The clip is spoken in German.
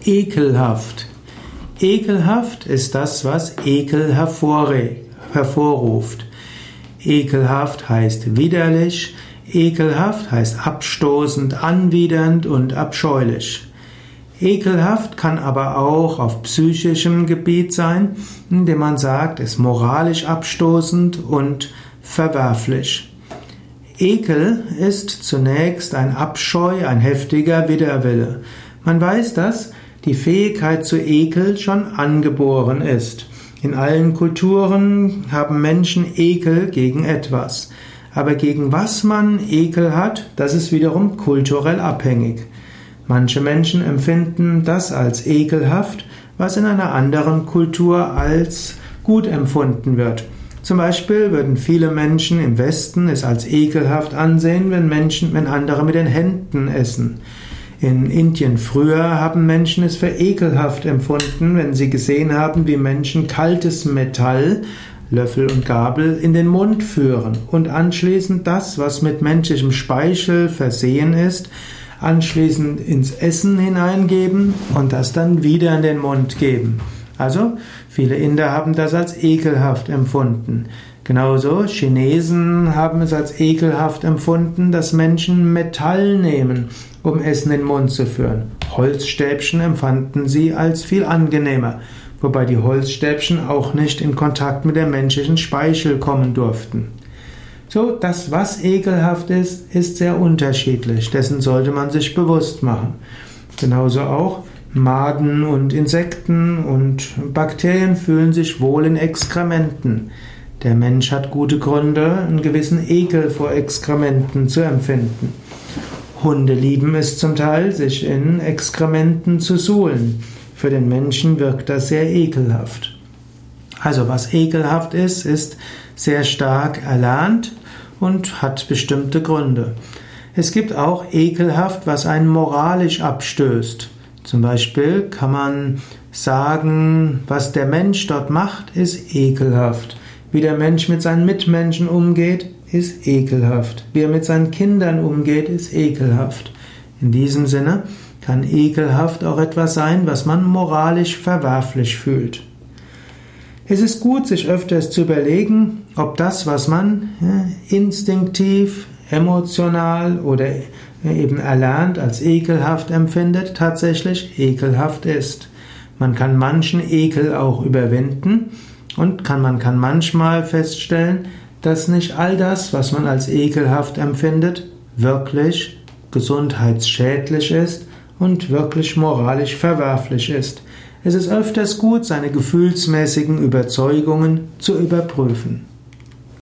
Ekelhaft. Ekelhaft ist das, was Ekel hervorruft. Ekelhaft heißt widerlich, ekelhaft heißt abstoßend, anwidernd und abscheulich. Ekelhaft kann aber auch auf psychischem Gebiet sein, indem man sagt, ist moralisch abstoßend und verwerflich. Ekel ist zunächst ein Abscheu, ein heftiger Widerwille. Man weiß, dass die Fähigkeit zu Ekel schon angeboren ist. In allen Kulturen haben Menschen Ekel gegen etwas. Aber gegen was man Ekel hat, das ist wiederum kulturell abhängig. Manche Menschen empfinden das als ekelhaft, was in einer anderen Kultur als gut empfunden wird. Zum Beispiel würden viele Menschen im Westen es als ekelhaft ansehen, wenn andere mit den Händen essen. In Indien früher haben Menschen es für ekelhaft empfunden, wenn sie gesehen haben, wie Menschen kaltes Metall, Löffel und Gabel, in den Mund führen und anschließend das, was mit menschlichem Speichel versehen ist, anschließend ins Essen hineingeben und das dann wieder in den Mund geben. Also, viele Inder haben das als ekelhaft empfunden. Genauso Chinesen haben es als ekelhaft empfunden, dass Menschen Metall nehmen, um Essen in den Mund zu führen. Holzstäbchen empfanden sie als viel angenehmer, wobei die Holzstäbchen auch nicht in Kontakt mit der menschlichen Speichel kommen durften. So, das, was ekelhaft ist, ist sehr unterschiedlich. Dessen sollte man sich bewusst machen. Genauso auch Maden und Insekten und Bakterien fühlen sich wohl in Exkrementen. Der Mensch hat gute Gründe, einen gewissen Ekel vor Exkrementen zu empfinden. Hunde lieben es zum Teil, sich in Exkrementen zu suhlen. Für den Menschen wirkt das sehr ekelhaft. Also was ekelhaft ist, ist sehr stark erlernt und hat bestimmte Gründe. Es gibt auch ekelhaft, was einen moralisch abstößt. Zum Beispiel kann man sagen, was der Mensch dort macht, ist ekelhaft. Wie der Mensch mit seinen Mitmenschen umgeht, ist ekelhaft. Wie er mit seinen Kindern umgeht, ist ekelhaft. In diesem Sinne kann ekelhaft auch etwas sein, was man moralisch verwerflich fühlt. Es ist gut, sich öfters zu überlegen, ob das, was man instinktiv, emotional oder eben erlernt als ekelhaft empfindet, tatsächlich ekelhaft ist. Man kann manchen Ekel auch überwinden und man kann manchmal feststellen, dass nicht all das, was man als ekelhaft empfindet, wirklich gesundheitsschädlich ist und wirklich moralisch verwerflich ist. Es ist öfters gut, seine gefühlsmäßigen Überzeugungen zu überprüfen.